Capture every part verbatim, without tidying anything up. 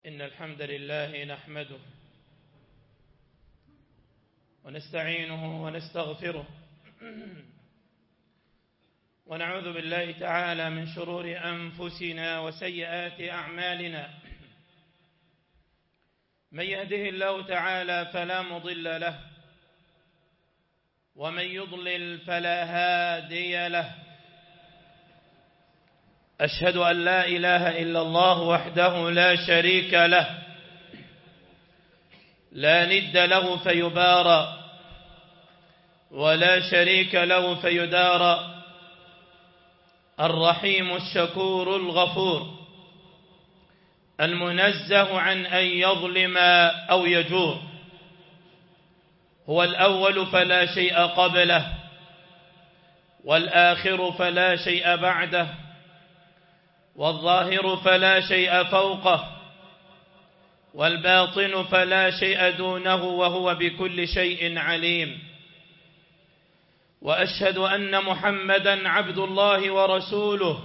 إن الحمد لله نحمده ونستعينه ونستغفره ونعوذ بالله تعالى من شرور أنفسنا وسيئات أعمالنا. من يهده الله تعالى فلا مضل له ومن يضلل فلا هادي له. أشهد أن لا إله إلا الله وحده لا شريك له لا ند له فيبارى ولا شريك له فيدارى. الرحيم الشكور الغفور المنزه عن أن يظلم أو يجور. هو الأول فلا شيء قبله والآخر فلا شيء بعده والظاهر فلا شيء فوقه والباطن فلا شيء دونه وهو بكل شيء عليم. وأشهد أن محمدا عبد الله ورسوله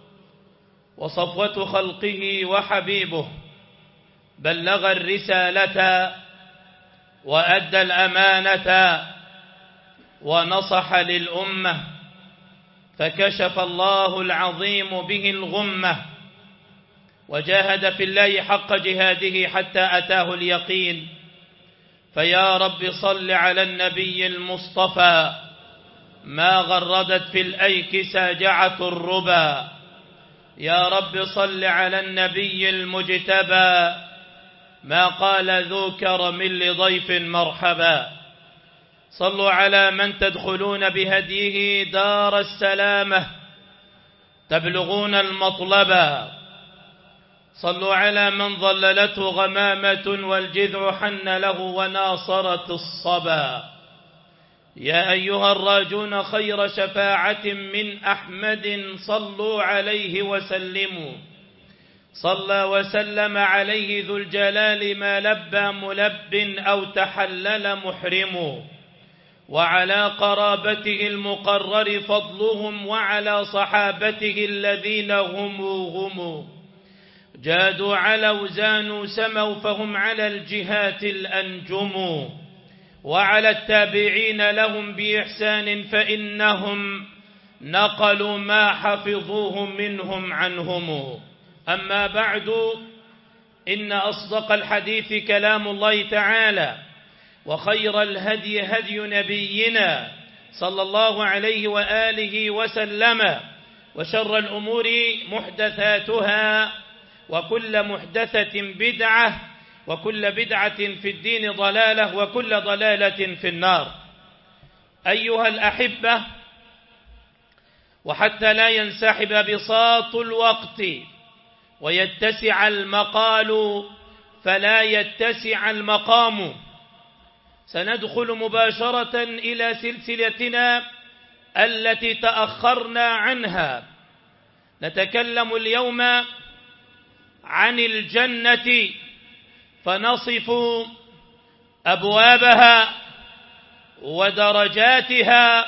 وصفوة خلقه وحبيبه، بلغ الرسالة وأدى الأمانة ونصح للأمة، فكشف الله العظيم به الغمة وجاهد في الله حق جهاده حتى أتاه اليقين. فيا رب صل على النبي المصطفى ما غردت في الأيك ساجعة الربا. يا رب صل على النبي المجتبى ما قال ذو كرم لضيف مرحبا. صلوا على من تدخلون بهديه دار السلامة تبلغون المطلبا. صلوا على من ظللته غمامة والجذع حن له وناصرت الصبا. يا أيها الراجون خير شفاعة من أحمد صلوا عليه وسلموا. صلى وسلم عليه ذو الجلال ما لبى ملب أو تحلل محرم. وعلى قرابته المقرر فضلهم وعلى صحابته الذين هم هم جادوا على وزان سموا فهم على الجهات الأنجم. وعلى التابعين لهم بإحسان فإنهم نقلوا ما حفظوه منهم عنهم. أما بعد، إن أصدق الحديث كلام الله تعالى وخير الهدي هدي نبينا صلى الله عليه وآله وسلم وشر الأمور محدثاتها وكل محدثة بدعة وكل بدعة في الدين ضلالة وكل ضلالة في النار. أيها الأحبة، وحتى لا ينسحب بساط الوقت ويتسع المقال فلا يتسع المقام، سندخل مباشرة إلى سلسلتنا التي تأخرنا عنها. نتكلم اليوم عن الجنة فنصف أبوابها ودرجاتها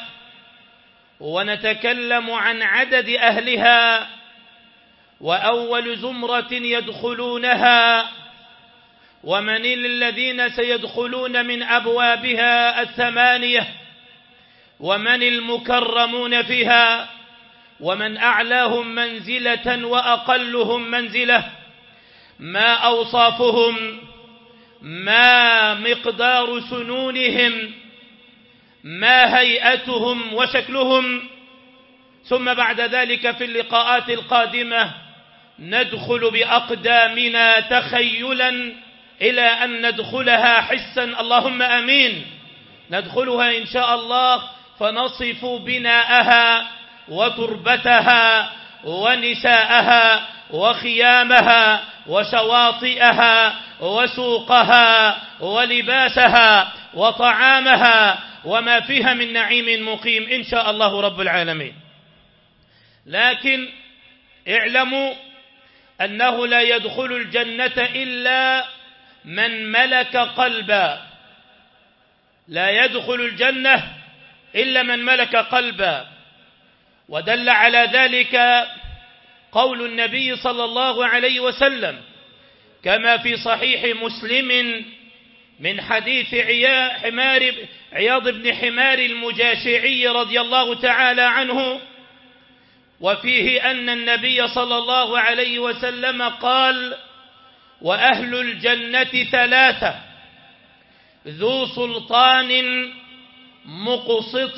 ونتكلم عن عدد أهلها وأول زمرة يدخلونها ومن الذين سيدخلون من أبوابها الثمانية ومن المكرمون فيها ومن أعلاهم منزلة وأقلهم منزلة، ما أوصافهم، ما مقدار سنونهم، ما هيئتهم وشكلهم. ثم بعد ذلك في اللقاءات القادمة ندخل بأقدامنا تخيلا إلى أن ندخلها حسا، اللهم أمين. ندخلها إن شاء الله فنصف بناءها وتربتها ونساءها وخيامها وشواطئها وسوقها ولباسها وطعامها وما فيها من نعيم مقيم إن شاء الله رب العالمين. لكن اعلموا أنه لا يدخل الجنة إلا من ملك قلبا. لا يدخل الجنة إلا من ملك قلبا. ودل على ذلك قول النبي صلى الله عليه وسلم: كما في صحيح مسلم من حديث حمار عياض بن حمار المجاشعي رضي الله تعالى عنه، وفيه أن النبي صلى الله عليه وسلم قال: وأهل الجنة ثلاثة: ذو سلطان مقسط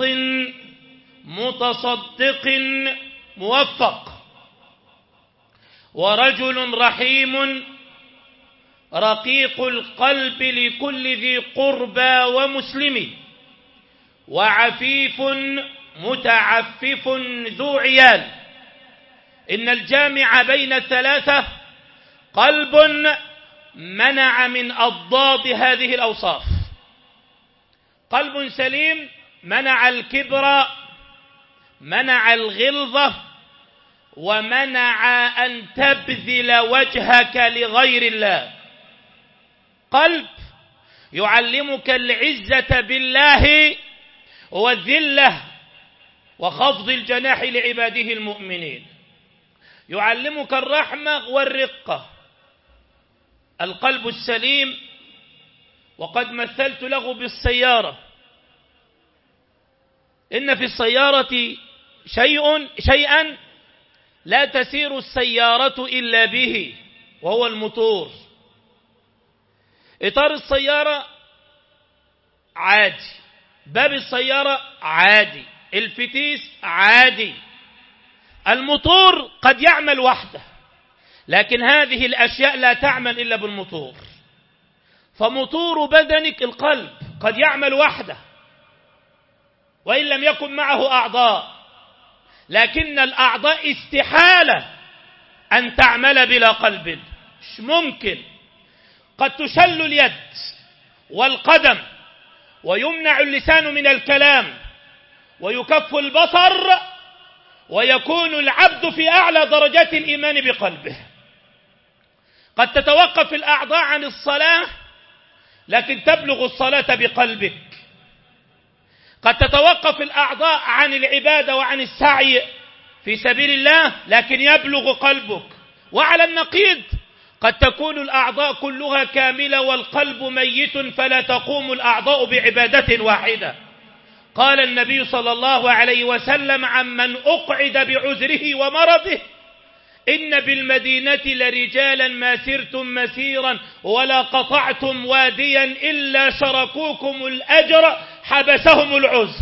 متصدق موفق، ورجل رحيم رقيق القلب لكل ذي قربى ومسلم، وعفيف متعفف ذو عيال. إن الجامع بين الثلاثة قلب منع من أضداد هذه الأوصاف. قلب سليم منع الكبر، منع الغلظة، ومنع أن تبذل وجهك لغير الله. قلب يعلمك العزة بالله والذلة وخفض الجناح لعباده المؤمنين، يعلمك الرحمة والرقة. القلب السليم، وقد مثلت له بالسيارة، إن في السيارة شيء شيئا لا تسير السيارة إلا به، وهو الموتور. إطار السيارة عادي، باب السيارة عادي، الفتيس عادي، الموتور قد يعمل وحده، لكن هذه الأشياء لا تعمل إلا بالموتور. فموتور بدنك القلب قد يعمل وحده وإن لم يكن معه أعضاء، لكن الأعضاء استحالة أن تعمل بلا قلب، مش ممكن. قد تشل اليد والقدم، ويمنع اللسان من الكلام، ويكف البصر، ويكون العبد في أعلى درجات الإيمان بقلبه. قد تتوقف الأعضاء عن الصلاة، لكن تبلغ الصلاة بقلبك. قد تتوقف الأعضاء عن العبادة وعن السعي في سبيل الله، لكن يبلغ قلبك. وعلى النقيض قد تكون الأعضاء كلها كاملة والقلب ميت، فلا تقوم الأعضاء بعبادة واحدة. قال النبي صلى الله عليه وسلم عمن أقعد بعذره ومرضه: إن بالمدينة لرجالا ما سرتم مسيرا ولا قطعتم واديا إلا شركوكم الأجر حبسهم العذر.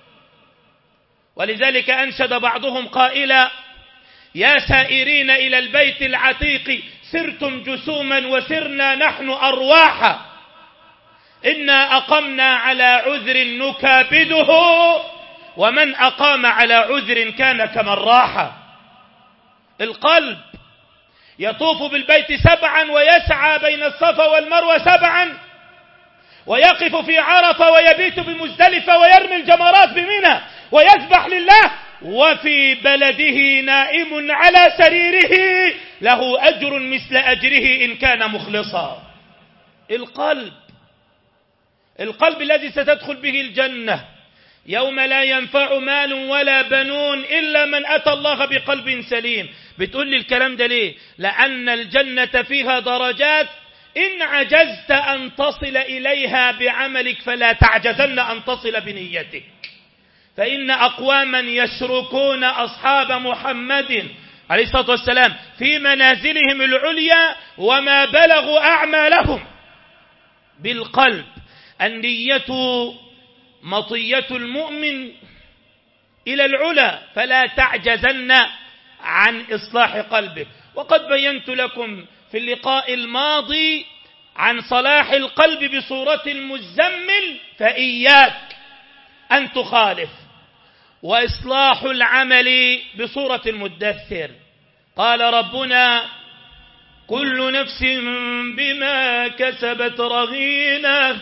ولذلك أنشد بعضهم قائلا: يا سائرين إلى البيت العتيق سرتم جسوما وسرنا نحن أرواحا، إنا أقمنا على عذر نكابده، ومن أقام على عذر كان كمن راح. القلب يطوف بالبيت سبعا ويسعى بين الصفا والمروة سبعا، ويقف في عرفة ويبيت بمزدلفة ويرمي الجمرات بمنى ويذبح لله، وفي بلده نائم على سريره له أجر مثل أجره إن كان مخلصا. القلب القلب الذي ستدخل به الجنة يوم لا ينفع مال ولا بنون إلا من أتى الله بقلب سليم. بتقول لي الكلام ده ليه؟ لأن الجنة فيها درجات، إن عجزت أن تصل إليها بعملك فلا تعجزن أن تصل بنيتك. فإن أقواما يشركون أصحاب محمد عليه الصلاة والسلام في منازلهم العليا وما بلغوا أعمالهم. بالقلب النية مطية المؤمن إلى العلا، فلا تعجزن عن إصلاح قلبه. وقد بينت لكم في اللقاء الماضي عن صلاح القلب بصورة المزمل، فإياك أن تخالف، وإصلاح العمل بصورة المدثر. قال ربنا: كل نفس بما كسبت رهينة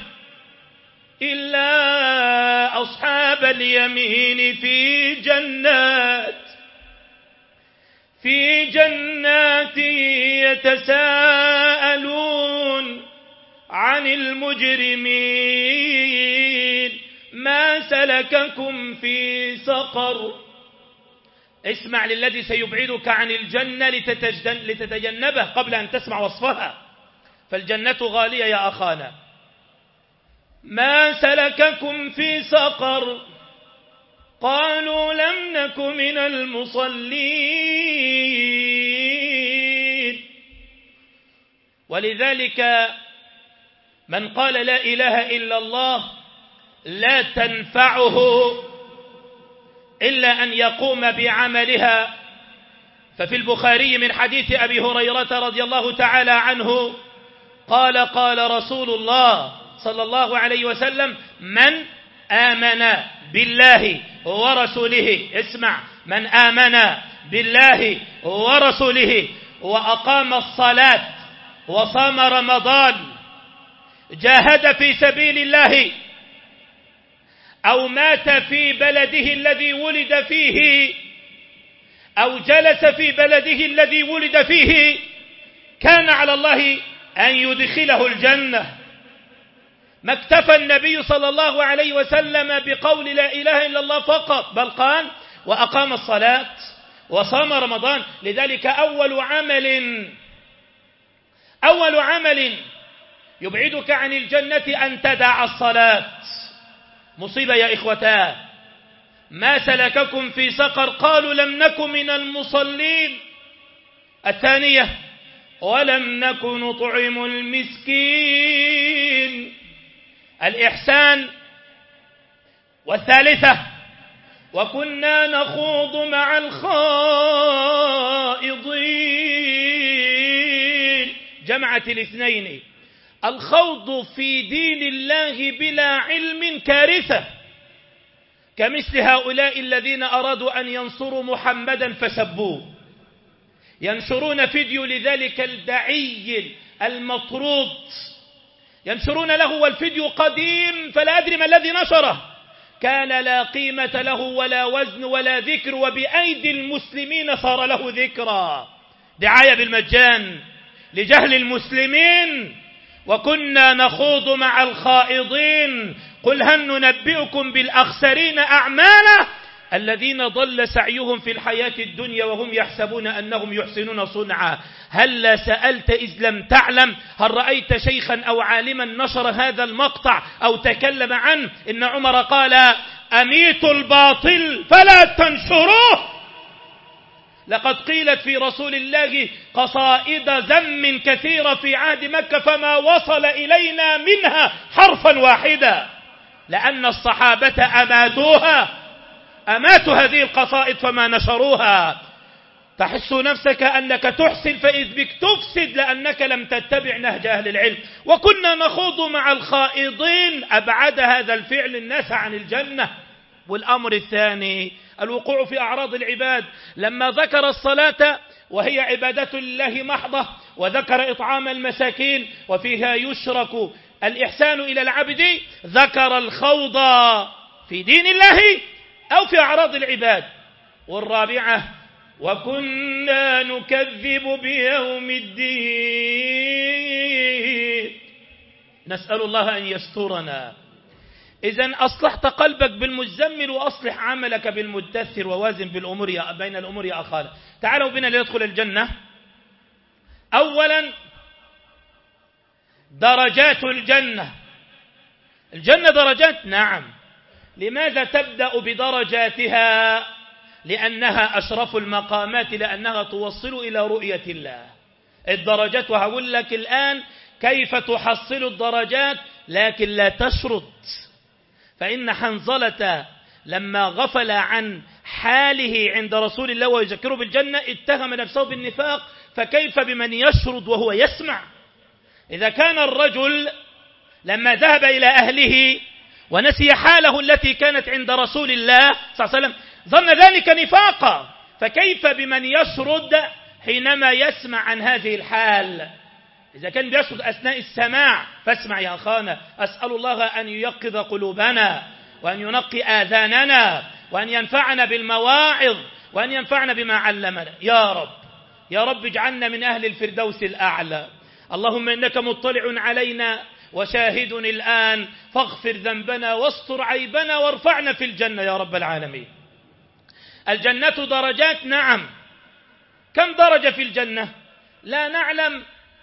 إلا أصحاب اليمين في جنات في جنات يتساءلون عن المجرمين ما سلككم في سقر. اسمع للذي سيبعدك عن الجنة لتتجنبه قبل أن تسمع وصفها. فالجنة غالية يا أخانا. ما سلككم في سقر قالوا لم نك من المصلين. ولذلك من قال لا إله إلا الله لا تنفعه إلا أن يقوم بعملها. ففي البخاري من حديث أبي هريرة رضي الله تعالى عنه قال قال رسول الله صلى الله عليه وسلم: من آمن بالله ورسوله، اسمع، من آمن بالله ورسوله وأقام الصلاة وصام رمضان، جاهد في سبيل الله، أو مات في بلده الذي ولد فيه، أو جلس في بلده الذي ولد فيه، كان على الله أن يدخله الجنة. ما اكتفى النبي صلى الله عليه وسلم بقول لا إله إلا الله فقط، بل قال: وأقام الصلاة وصام رمضان. لذلك أول عمل أول عمل يبعدك عن الجنة أن تدع الصلاة. مصيبة يا إخوتاه. ما سلككم في سقر قالوا لم نك من المصلين. الثانية: ولم نك نطعم المسكين، الإحسان. والثالثة: وكنا نخوض مع الخائضين. جمعت الاثنين. الخوض في دين الله بلا علم كارثة، كمثل هؤلاء الذين أرادوا أن ينصروا محمدا فسبوه، ينشرون فيديو لذلك الدعي المطرود، ينشرون له والفيديو قديم فلا أدري ما الذي نشره، كان لا قيمة له ولا وزن ولا ذكر، وبأيدي المسلمين صار له ذكرى. دعاية بالمجان لجهل المسلمين. وكنا نخوض مع الخائضين قل هل ننبئكم بالأخسرين أعمالا الذين ضل سعيهم في الحياة الدنيا وهم يحسبون أنهم يحسنون صنعا. هل سألت إذ لم تعلم؟ هل رأيت شيخا أو عالما نشر هذا المقطع أو تكلم عنه؟ إن عمر قال: أميتوا الباطل فلا تنشروه. لقد قيلت في رسول الله قصائد ذم كثيرة في عهد مكة فما وصل إلينا منها حرفا واحدا، لأن الصحابة أماتوها، أماتوا هذه القصائد فما نشروها. تحس نفسك أنك تحسن فإذ بك تفسد لأنك لم تتبع نهج أهل العلم. وكنا نخوض مع الخائضين، أبعد هذا الفعل الناس عن الجنة. والأمر الثاني: الوقوع في أعراض العباد. لما ذكر الصلاة وهي عبادة لله محضة، وذكر إطعام المساكين وفيها يشرك الإحسان إلى العبد، ذكر الخوض في دين الله أو في أعراض العباد. والرابعة: وكنا نكذب بيوم الدين. نسأل الله أن يسترنا. إذن أصلحت قلبك بالمزمل وأصلح عملك بالمدثر، ووازن بالأمور يا بين الأمور يا أخانا. تعالوا بنا لندخل الجنة. أولا درجات الجنة. الجنة درجات، نعم. لماذا تبدأ بدرجاتها؟ لأنها أشرف المقامات، لأنها توصل إلى رؤية الله. الدرجات، وهقول لك الآن كيف تحصل الدرجات، لكن لا تشرط. فإن حنظلة لما غفل عن حاله عند رسول الله ويذكره بالجنة اتهم نفسه بالنفاق، فكيف بمن يشرد وهو يسمع؟ إذا كان الرجل لما ذهب إلى أهله ونسي حاله التي كانت عند رسول الله صلى الله عليه وسلم ظن ذلك نفاقا، فكيف بمن يشرد حينما يسمع عن هذه الحال؟ إذا كان بيشرد أثناء السماع فاسمع يا أخانا. أسأل الله أن ييقظ قلوبنا وأن ينقي آذاننا وأن ينفعنا بالمواعظ وأن ينفعنا بما علمنا يا رب. يا رب اجعلنا من أهل الفردوس الأعلى. اللهم إنك مطلع علينا وشاهد الآن، فاغفر ذنبنا واستر عيبنا وارفعنا في الجنة يا رب العالمين. الجنة درجات، نعم. كم درجة في الجنة؟ لا نعلم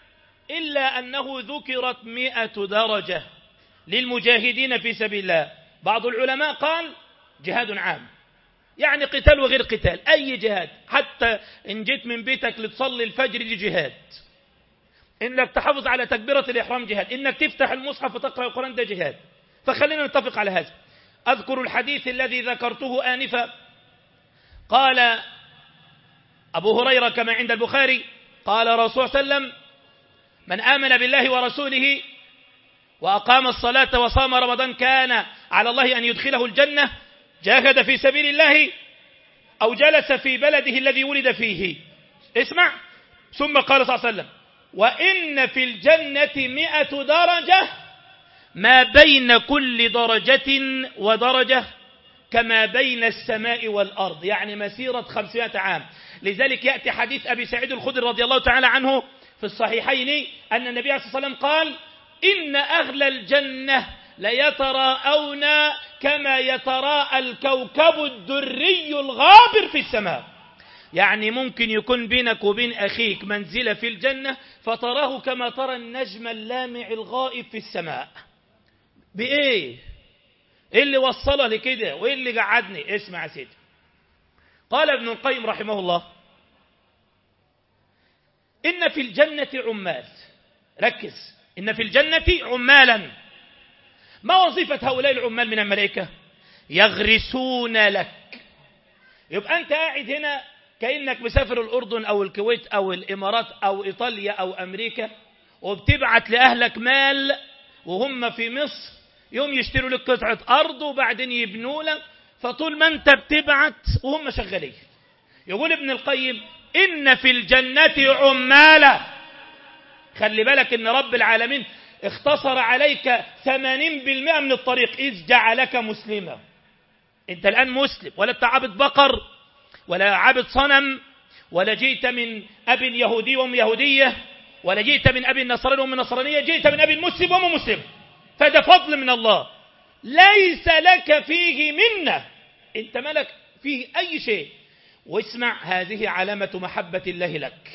إلا أنه ذكرت مئة درجة للمجاهدين في سبيل الله. بعض العلماء قال جهاد عام، يعني قتال وغير قتال، أي جهاد، حتى إن جيت من بيتك لتصلي الفجر دي جهاد، إنك تحافظ على تكبيرة الإحرام جهاد، إنك تفتح المصحف وتقرأ القرآن ده جهاد. فخلينا نتفق على هذا. أذكر الحديث الذي ذكرته آنفا. قال أبو هريرة كما عند البخاري قال رسول صلى الله عليه وسلم: من آمن بالله ورسوله وأقام الصلاة وصام رمضان كان على الله أن يدخله الجنة، جاهد في سبيل الله أو جلس في بلده الذي ولد فيه. اسمع. ثم قال صلى الله عليه وسلم: وإن في الجنة مئة درجة ما بين كل درجة ودرجة كما بين السماء والأرض، يعني مسيرة خمسمائة عام. لذلك يأتي حديث أبي سعيد الخدري رضي الله تعالى عنه في الصحيحين أن النبي عليه الصلاة والسلام قال: إن أهل الجنة ليتراءون كما يتراءى الكوكب الدري الغابر في السماء. يعني ممكن يكون بينك وبين أخيك منزلة في الجنة فتراه كما ترى النجم اللامع الغائب في السماء. بإيه؟ إيه اللي وصله لكده وإيه اللي قعدني؟ اسمع يا سيدي. قال ابن القيم رحمه الله: إن في الجنة عمال. ركز. إن في الجنة عمالا. ما وظيفة هؤلاء العمال من الملائكة؟ يغرسون لك. يبقى أنت قاعد هنا كأنك مسافر الأردن أو الكويت أو الإمارات أو إيطاليا أو أمريكا، وبتبعت لأهلك مال وهم في مصر يوم يشتروا لك قطعة أرض وبعدين يبنوا لك، فطول ما أنت بتبعت وهم شغالين. يقول ابن القيم: إن في الجنة عمالة. خلي بالك إن رب العالمين اختصر عليك ثمانين بالمئة من الطريق إذ جعلك مسلما. أنت الآن مسلم، ولا أنت عابد بقر ولا عابد صنم، ولا جئت من أب يهودي وأم يهودية، ولا جئت من أب نصراني وأم نصرانية، جئت من أب مسلم وأم مسلم. فده فضل من الله ليس لك فيه منة، أنت ملك فيه أي شيء. واسمع، هذه علامة محبة الله لك.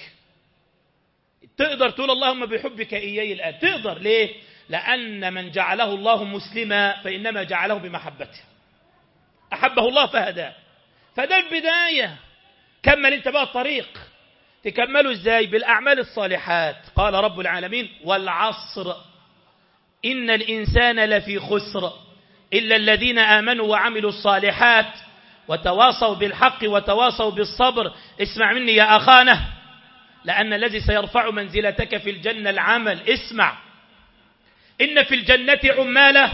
تقدر تقول اللهم بحبك إياي الآن، تقدر. ليه؟ لأن من جعله الله مسلما فإنما جعله بمحبته، أحبه الله فهداه. فده البداية. كمل انت بقى الطريق. تكمله ازاي؟ بالأعمال الصالحات. قال رب العالمين: والعصر إن الإنسان لفي خسر إلا الذين آمنوا وعملوا الصالحات وتواصوا بالحق وتواصوا بالصبر. اسمع مني يا أخانا، لأن الذي سيرفع منزلتك في الجنة العمل. اسمع. إن في الجنة عمالة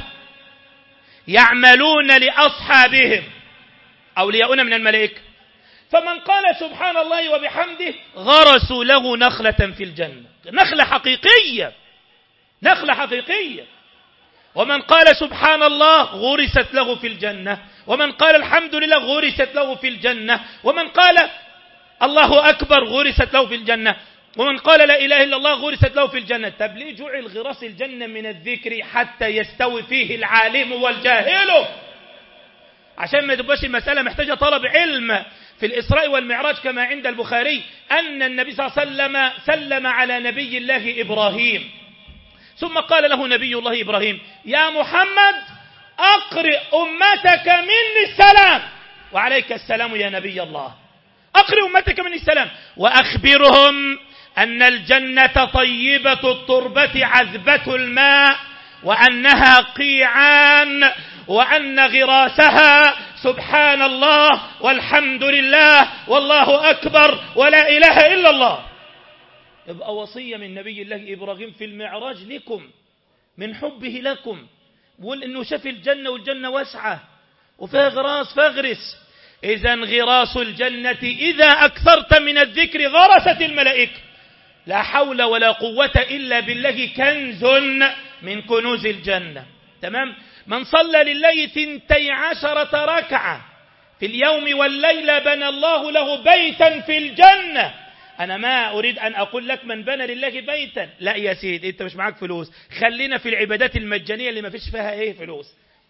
يعملون لأصحابهم، أولياؤنا من الملائكة، فمن قال سبحان الله وبحمده غرسوا له نخلة في الجنة. نخلة حقيقية، نخلة حقيقية. ومن قال سبحان الله غرست له في الجنة، ومن قال الحمد لله غرست له في الجنة، ومن قال الله أكبر غرست له في الجنة، ومن قال لا إله إلا الله غرست له في الجنة. طب ليه جعل غراس الجنة من الذكر حتى يستوي فيه العالم والجاهل؟ عشان ما تبقاش المسألة محتاجة طلب علم. في الإسراء والمعراج كما عند البخاري أن النبي صلى الله عليه وسلم سلم على نبي الله إبراهيم، ثم قال له نبي الله إبراهيم: يا محمد أقرئ أمتك مني السلام. وعليك السلام يا نبي الله. أقرئ أمتك مني السلام وأخبرهم أن الجنة طيبة التربة عذبة الماء، وأنها قيعان، وأن غراسها سبحان الله والحمد لله والله أكبر ولا إله إلا الله. يبقى وصية من نبي الله إبراهيم في المعراج لكم من حبه لكم. بقول إنه شاف الجنة والجنة واسعة وفيها غراس فاغرس. إذا غراس الجنة إذا أكثرت من الذكر غرست الملائكة. لا حول ولا قوة إلا بالله كنز من كنوز الجنة. تمام؟ من صلى لله ثنتي عشرة ركعة في اليوم والليلة بنى الله له بيتا في الجنة. أنا ما أريد أن أقول لك من بنى لله بيتا، لا يا سيد، أنت مش معاك فلوس، خلينا في العبادات المجانية اللي ما فيش فيها إيه فلوس.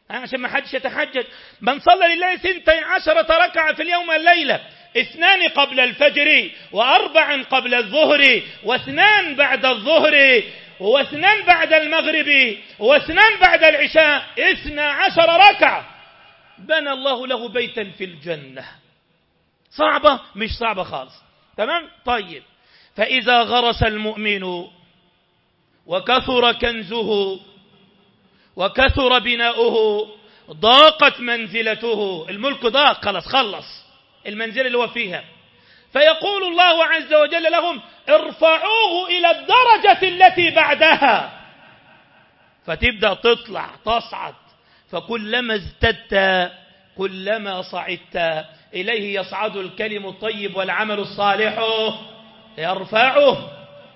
عشان ما حدش يتحجج. من صلى لله ثنتي عشرة ركعة في اليوم والليلة، اثنان قبل الفجر وأربع قبل الظهر واثنان بعد الظهر واثنان بعد المغرب واثنان بعد العشاء، اثنى عشر ركعة، بنى الله له بيتا في الجنة. صعبة؟ مش صعبة خالص. تمام؟ طيب، فإذا غرس المؤمن وكثر كنزه وكثر بناؤه ضاقت منزلته، الملك ضاق خلاص، خلص المنزلة اللي هو فيها، فيقول الله عز وجل لهم ارفعوه إلى الدرجة التي بعدها، فتبدأ تطلع تصعد، فكلما ازددت كلما صعدت إليه يصعد الكلم الطيب والعمل الصالح يرفعه.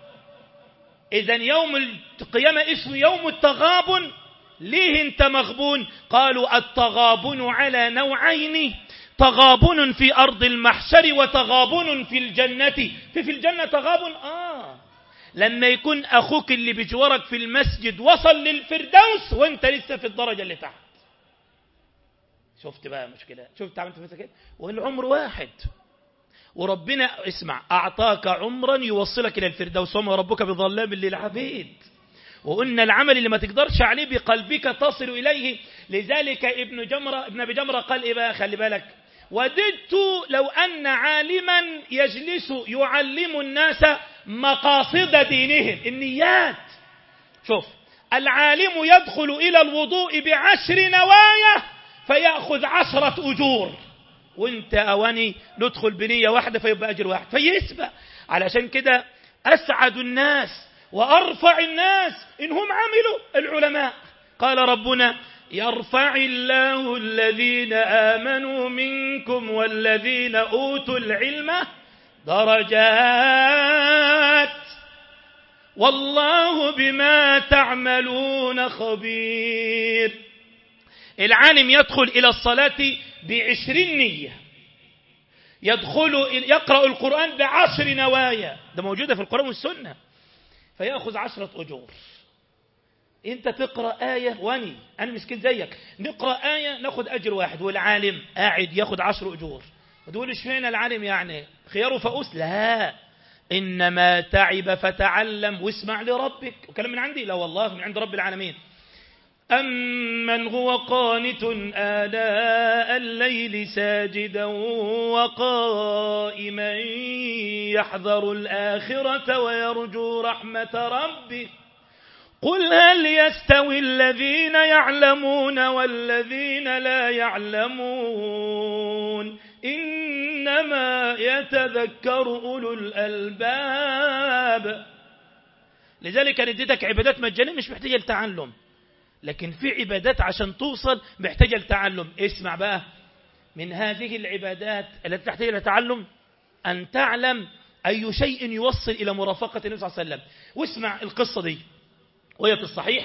إذن يوم القيامة اسمه يوم التغابن. ليه انت مغبون؟ قالوا التغابن على نوعين، تغابن في أرض المحشر وتغابن في الجنة. في في الجنة تغابن آه لما يكون أخوك اللي بجوارك في المسجد وصل للفردوس وانت لسه في الدرجة اللي تحت. شفت بقى مشكلة؟ شفت عملت فيها كده؟ والعمر واحد، وربنا اسمع أعطاك عمرا يوصلك إلى الفردوس، وما ربك بظلام للعبيد. وقلنا العمل اللي ما تقدرش عليه بقلبك تصل إليه. لذلك ابن جمرة ابن أبي جمرة قال إيه بقى؟ خلي بالك، وددت لو أن عالما يجلس يعلم الناس مقاصد دينهم، النيات. شوف، العالم يدخل إلى الوضوء بعشر نوايا فيأخذ عشرة أجور، وانت أواني ندخل بنية واحدة فيبقى أجر واحد فيسبق. علشان كده أسعد الناس وأرفع الناس إنهم عملوا العلماء. قال ربنا يرفع الله الذين آمنوا منكم والذين أوتوا العلم درجات والله بما تعملون خبير. العالم يدخل إلى الصلاة بعشرين نية، يدخل يقرأ القرآن بعشر نوايا، ده موجودة في القرآن والسنة، فيأخذ عشرة أجور. انت تقرأ آية واني أنا مسكين زيك نقرأ آية ناخد أجر واحد، والعالم قاعد ياخد عشر أجور. وتقول ايش فين العالم يعني خياره فأوس؟ لا، إنما تعب فتعلم واسمع لربك. وكلام من عندي؟ لا والله من عند رب العالمين. أمن هو قانت آلاء الليل ساجدا وقائما يحذر الآخرة ويرجو رحمة ربه قل هل يستوي الذين يعلمون والذين لا يعلمون إنما يتذكر أولو الألباب. لذلك أنا اديتك عبادات مجانية مش محتاجة لتعلم، لكن في عبادات عشان توصل محتاجة لتعلم. اسمع بقى، من هذه العبادات التي تحتاج لتعلم أن تعلم أي شيء يوصل إلى مرافقة النبي صلى الله عليه وسلم. واسمع القصة دي وهي في الصحيح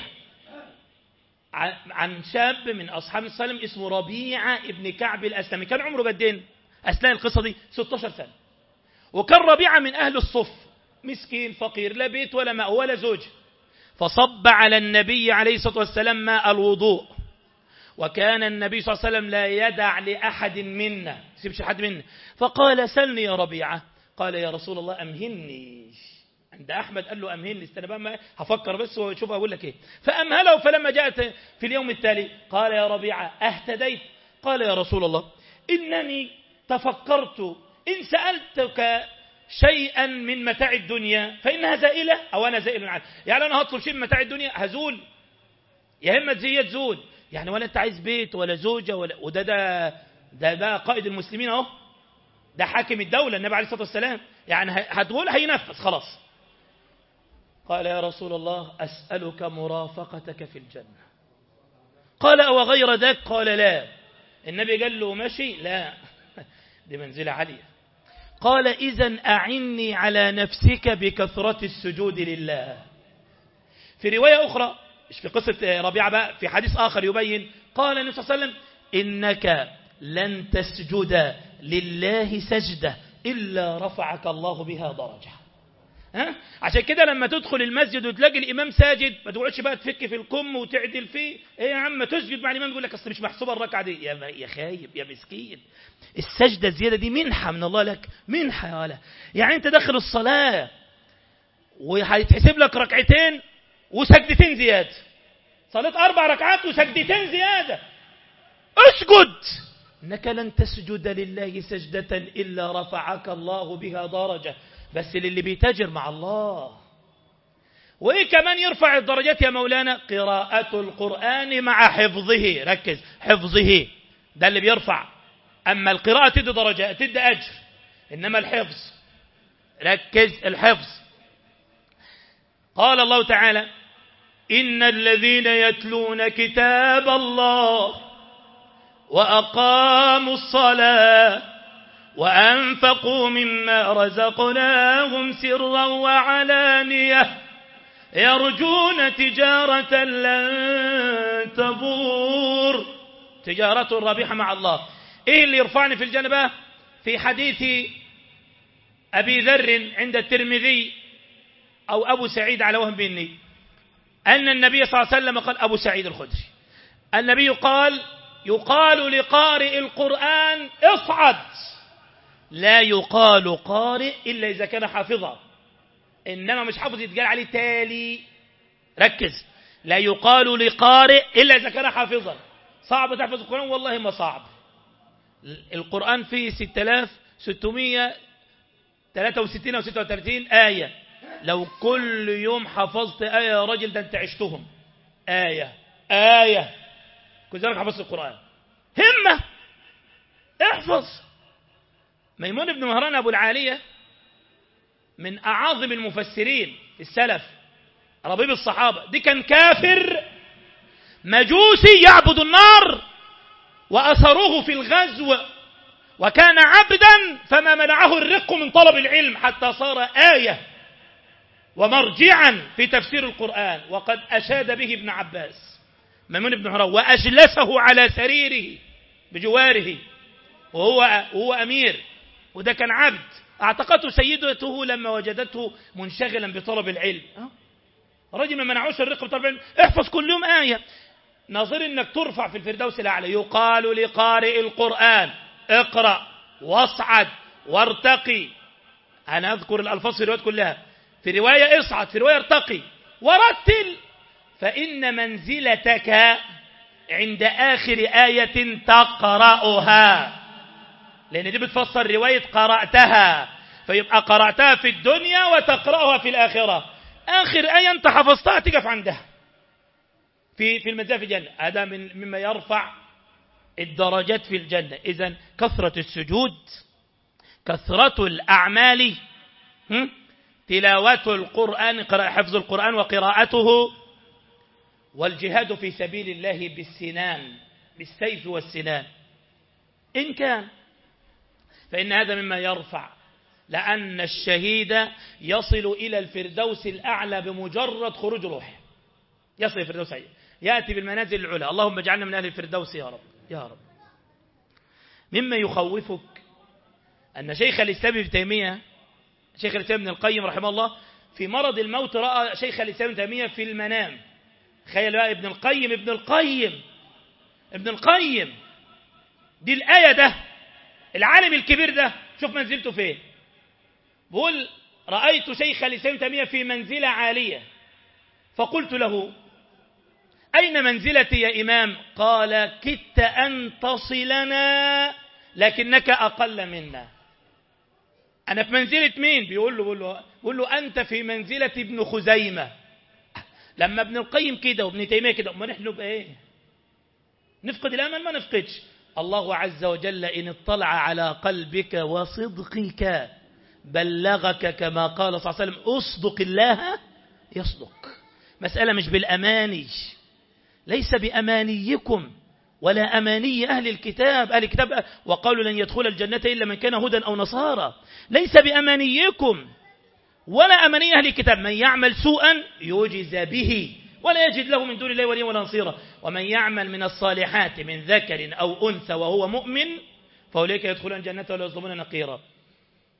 عن شاب من أصحاب السلام اسمه ربيعة ابن كعب الأسلمي. كان عمره قدين أثناء القصة دي؟ ستة عشر سنة. وكان ربيعة من أهل الصف، مسكين فقير، لا بيت ولا ماء ولا زوج. فصب على النبي عليه الصلاة والسلام ماء الوضوء، وكان النبي صلى الله عليه وسلم لا يدع لأحد منا، سيبش حد منا. فقال سلني يا ربيعة. قال يا رسول الله أمهلني. عند أحمد قال له أمهلني، استنى بقى هفكر بس وشوف أقول لك إيه. فأمهله. فلما جاءت في اليوم التالي قال يا ربيعة أهتديت؟ قال يا رسول الله إنني تفكرت إن سألتك شيئا من متاع الدنيا فإنها زائلة أو أنا زائل عنها. يعني أنا هطلب شيء من متاع الدنيا هزول، يا إما تزيد تزول يعني، ولا أنت عايز بيت ولا زوجة ولا. وده ده ده ده قائد المسلمين أهو، ده حاكم الدولة النبي عليه الصلاة والسلام، يعني هتقول هينفذ خلاص. قال يا رسول الله أسألك مرافقتك في الجنة. قال أو غير ذاك؟ قال لا. النبي قال له ماشي؟ لا دي منزلة عالية. قال إذن أعني على نفسك بكثرة السجود لله. في رواية أخرى مش في قصة ربيعة بقى، في حديث آخر يبين قال النبي صلى الله عليه وسلم إنك لن تسجد لله سجدة إلا رفعك الله بها درجة. ها؟ عشان كده لما تدخل المسجد وتلاقي الإمام ساجد ما تقعدش بقى تفك في الكم وتعدل فيه. ايه يا عم تسجد مع الإمام يقول لك أصل مش محسوبة الركعة دي. يا يا خايب يا مسكين، السجدة الزيادة دي منحة من الله لك، منحة يا ولا. يعني أنت داخل الصلاة وهيتحسب لك ركعتين وسجدتين زيادة، صليت أربع ركعات وسجدتين زيادة، اسجد. إنك لن تسجد لله سجدة إلا رفعك الله بها درجة، بس للي بيتاجر مع الله. وإيه كمان يرفع الدرجات يا مولانا؟ قراءة القرآن مع حفظه. ركز، حفظه ده اللي بيرفع. أما القراءة تدي درجات تدي أجر، إنما الحفظ، ركز، الحفظ. قال الله تعالى: إن الذين يتلون كتاب الله وأقاموا الصلاة وأنفقوا مما رزقناهم سرا وعلانية يرجون تجارة لن تبور، تجارة رابحة مع الله. إيه اللي يرفعني في الجنة؟ في حديث أبي ذر عند الترمذي أو أبو سعيد على وهم بني، أن النبي صلى الله عليه وسلم قال، أبو سعيد الخدري، النبي قال: يقال لقارئ القرآن اصعد، لا يقال قارئ إلا إذا كان حافظا، إنما مش حافظ يتقال عليه تالي. ركز، لا يقال لقارئ إلا إذا كان حافظا. صعب تحفظ القرآن؟ والله ما صعب. القرآن فيه ستة آلاف وستمائة وثلاثة وستين أو ستة وثلاثين آية، لو كل يوم حفظت آية يا راجل ده أنت عشتهم. آية آية كل ذلك حفظت القرآن. همة، احفظ. ميمون بن مهران أبو العالية من أعاظم المفسرين السلف، ربيب الصحابة، دي كان كافر مجوسي يعبد النار وأسروه في الغزو، وكان عبدا فما منعه الرق من طلب العلم حتى صار آية ومرجعا في تفسير القرآن، وقد أشاد به ابن عباس ميمون بن مهران وأجلسه على سريره بجواره وهو, وهو أمير، وده كان عبد. اعتقته سيدته لما وجدته منشغلا بطلب العلم. رجل ما منعوش الرق بطلب العلم، احفظ كل يوم آية، ناظر انك ترفع في الفردوس الأعلى. يقال لقارئ القرآن اقرأ واصعد وارتقي. أنا أذكر الألفاظ في الروايات كلها، في رواية اصعد، في رواية ارتقي، ورتل، فإن منزلتك عند آخر آية تقرأها، لأن دي بتفسر رواية قرأتها، فيبقى قرأتها في الدنيا وتقرأها في الآخرة. آخر آية أنت حفظتها تقف عندها في في المنزل في الجنة. هذا من مما يرفع الدرجات في الجنة. إذن كثرة السجود، كثرة الأعمال، تلاوة القرآن، حفظ القرآن وقراءته، والجهاد في سبيل الله بالسنان، بالسيف والسنان إن كان، فإن هذا مما يرفع، لأن الشهيد يصل إلى الفردوس الأعلى بمجرد خروج روحه، يصل الفردوس الأعلى، يأتي بالمنازل العلى. اللهم اجعلنا من أهل الفردوس يا رب يا رب. مما يخوفك أن شيخ الإسلام ابن تيمية، شيخ الإسلام ابن القيم رحمه الله، في مرض الموت رأى شيخ الإسلام ابن تيمية في المنام. تخيل بقى ابن القيم ابن القيم ابن القيم دي الآية، ده العالم الكبير ده، شوف منزلته فين. بقول: رأيت شيخ الإسلام ابن تيمية في منزلة عالية، فقلت له: أين منزلتي يا إمام؟ قال: كدت أن تصلنا لكنك أقل منا. أنا في منزلة مين؟ بيقول له, بيقول له, بيقول له أنت في منزلة ابن خزيمة. لما ابن القيم كده وابن تيمية كده، ما نحن بإيه؟ نفقد الأمل؟ ما نفقدش. الله عز وجل إن اطلع على قلبك وصدقك بلغك، كما قال صلى الله عليه وسلم: أصدق الله يصدق. مسألة مش بالأماني، ليس بأمانيكم ولا أماني أهل الكتاب. أهل الكتاب وقالوا لن يدخل الجنة إلا من كان هدى أو نصارى. ليس بأمانيكم ولا أماني أهل الكتاب. من يعمل سوءا يجز به ولا يجد له من دون الله وليا ولا نصيرا، ومن يعمل من الصالحات من ذكر أو أنثى وهو مؤمن فأولئك يدخلون الجنة ولا يظلمون نقيرا.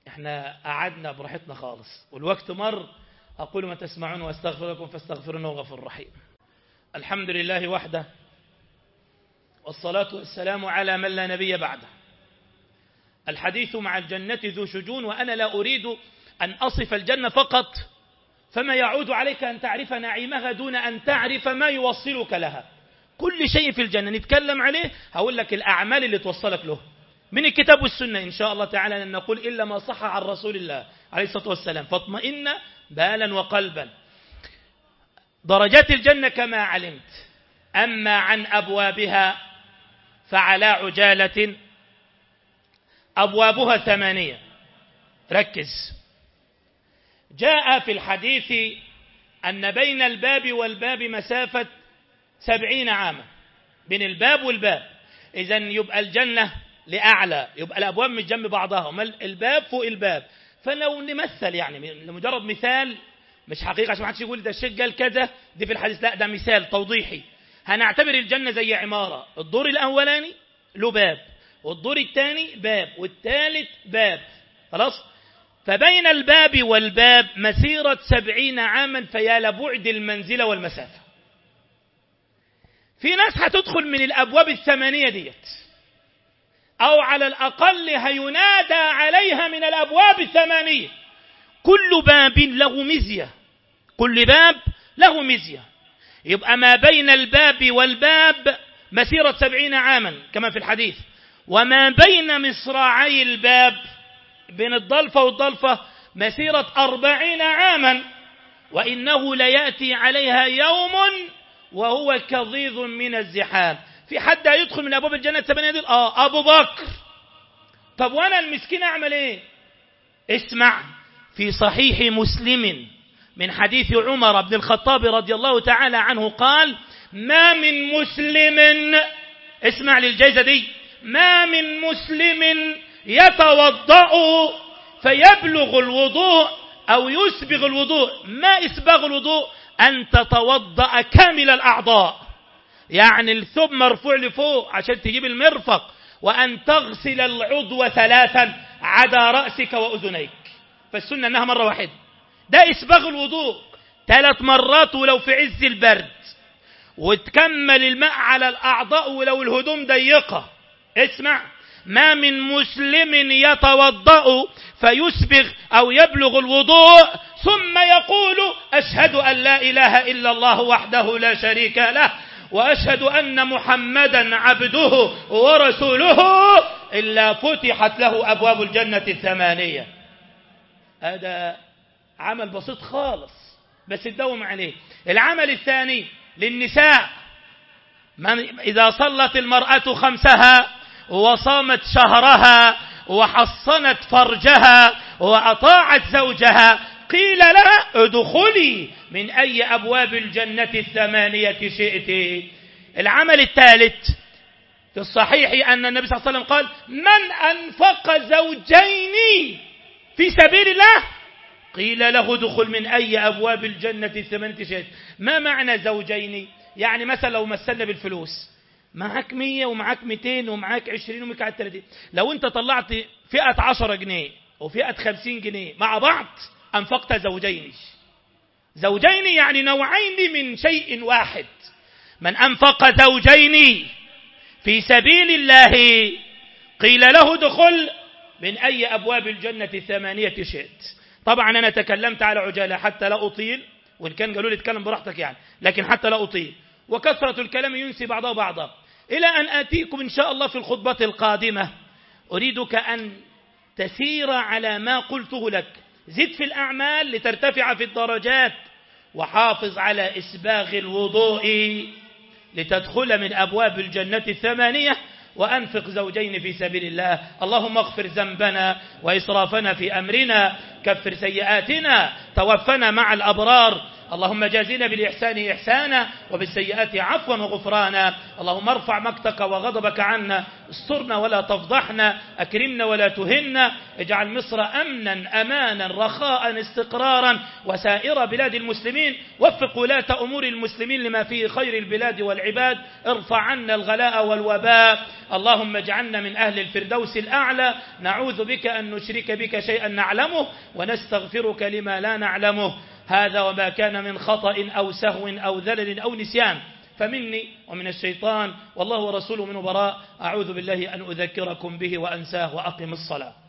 احنا قعدنا براحتنا خالص والوقت مر. أقول ما تسمعون واستغفر لكم فاستغفرونه غفور رحيم. الحمد لله وحده، والصلاة والسلام على من لا نبي بعده. الحديث مع الجنة ذو شجون، وأنا لا أريد أن أصف الجنة فقط، فما يعود عليك أن تعرف نعيمها دون أن تعرف ما يوصلك لها. كل شيء في الجنة نتكلم عليه، هقول لك الأعمال اللي توصلك له من الكتاب والسنة إن شاء الله تعالى، لن نقول إلا ما صح عن رسول الله عليه الصلاة والسلام. فاطمئن بالا وقلبا. درجات الجنة كما علمت. أما عن أبوابها فعلى عجالة. أبوابها ثمانية. ركز. جاء في الحديث أن بين الباب والباب مسافة سبعين عاما، بين الباب والباب. إذن يبقى الجنة لأعلى، يبقى الأبواب من جنب بعضها، الباب فوق الباب. فلو نمثل يعني لمجرد مثال، مش حقيقة عشان ما حدش يقول ده الشيخ قال كذا دي في الحديث، لا ده مثال توضيحي. هنعتبر الجنة زي عمارة، الدور الأولاني له باب، والدور الثاني باب، والثالث باب. خلاص؟ فبين الباب والباب مسيرة سبعين عاما، فيا لبعد المنزلة والمسافة. في ناس هتدخل من الأبواب الثمانية ديت، أو على الأقل هينادى عليها من الأبواب الثمانية. كل باب له مزية، كل باب له مزية. يبقى ما بين الباب والباب مسيرة سبعين عاما كما في الحديث، وما بين مصراعي الباب بين الضلفة والضلفة مسيرة أربعين عاما. وإنه ليأتي عليها يوم وهو كظيظ من الزحام. في حد هيدخل من أبواب الجنة الثمانية دي؟ آه أبو بكر. طب وأنا المسكين أعمل إيه؟ اسمع، في صحيح مسلم من حديث عمر بن الخطاب رضي الله تعالى عنه قال: ما من مسلم، اسمع للجائزة دي، ما من مسلم يتوضأ فيبلغ الوضوء أو يسبغ الوضوء. ما إسباغ الوضوء؟ أن تتوضأ كامل الأعضاء، يعني الثوب مرفوع لفوق عشان تجيب المرفق، وأن تغسل العضو ثلاثا عدا رأسك وأذنيك. فالسنة أنها مرة واحدة. ده إسباغ الوضوء. ثلاث مرات ولو في عز البرد، وتكمل الماء على الأعضاء ولو الهدوم ضيقة. اسمع، ما من مسلم يتوضأ فيسبغ أو يبلغ الوضوء ثم يقول: أشهد أن لا إله إلا الله وحده لا شريك له، وأشهد أن محمدا عبده ورسوله، إلا فتحت له أبواب الجنة الثمانية. هذا عمل بسيط خالص بس تدوم عليه. العمل الثاني للنساء: إذا صلت المرأة خمسها وصامت شهرها وحصنت فرجها وأطاعت زوجها قيل لها: ادخلي من أي أبواب الجنة الثمانية شئت. العمل الثالث في الصحيح أن النبي صلى الله عليه وسلم قال: من أنفق زوجين في سبيل الله قيل له: ادخل من أي أبواب الجنة الثمانية شئت. ما معنى زوجين؟ يعني مثلا لو مثلنا بالفلوس، معاك مية ومعاك ميتين ومعاك عشرين ومعاك ثلاثين، لو انت طلعت فئة عشرة جنيه وفئة خمسين جنيه مع بعض أنفقت زوجين. زوجين يعني نوعين من شيء واحد. من أنفق زوجين في سبيل الله قيل له: ادخل من أي أبواب الجنة الثمانية شئت. طبعا أنا تكلمت على عجالة حتى لا أطيل، وإن كان قالوا لي تكلم براحتك يعني، لكن حتى لا أطيل، وكثرة الكلام ينسي بعضه بعضا. إلى أن آتيكم إن شاء الله في الخطبة القادمة أريدك أن تسير على ما قلته لك. زد في الأعمال لترتفع في الدرجات، وحافظ على إسباغ الوضوء لتدخل من أبواب الجنة الثمانية، وأنفق زوجين في سبيل الله. اللهم اغفر ذنبنا وإسرافنا في أمرنا، كفر سيئاتنا، توفنا مع الأبرار، اللهم جازنا بالإحسان إحسانا وبالسيئات عفوا وغفرانا. اللهم ارفع مقتك وغضبك عنا، استرنا ولا تفضحنا، أكرمنا ولا تهنا، اجعل مصر أمنا أمانا رخاء استقرارا وسائر بلاد المسلمين، وفق ولاة أمور المسلمين لما فيه خير البلاد والعباد، ارفع عنا الغلاء والوباء. اللهم اجعلنا من أهل الفردوس الأعلى، نعوذ بك أن نشرك بك شيئا نعلمه ونستغفرك لما لا نعلمه. هذا وما كان من خطأ أو سهو أو ذلل أو نسيان فمني ومن الشيطان، والله ورسوله منه براء. أعوذ بالله أن أذكركم به وأنساه، وأقم الصلاة.